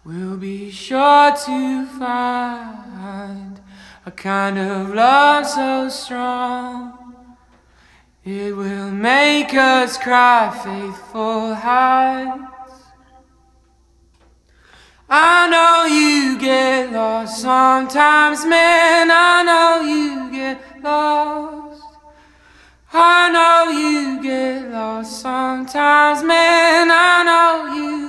We'll be sure to find a kind of love so strong it will make us cry, faithful heights. I know you get lost sometimes, man, I know you get lost. I know you get lost sometimes, man, I know you